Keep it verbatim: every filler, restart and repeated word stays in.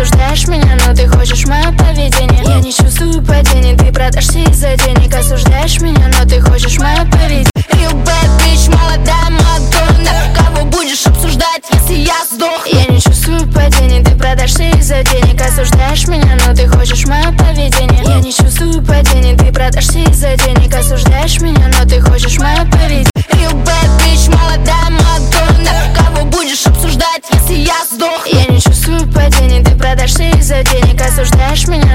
осуждаешь меня, но ты хочешь мое поведение. Я не чувствую падений, ты продашься из-за денег. Осуждаешь меня, но ты хочешь мое поведение. Real bad bitch, молодая Мадонна. Кого будешь обсуждать, если я сдох? Я не чувствую падений, ты продашься из-за денег. Осуждаешь меня, но ты хочешь мое поведение. Я не чувствую падений, ты продашься из-за денег. Осуждаешь меня, но ты хочешь мое поведение. Real bad bitch, молодая Мадонна. Кого будешь обсуждать, если я сдох? Я не чувствую падений, ты продашься из-за денег. Осуждаешь меня,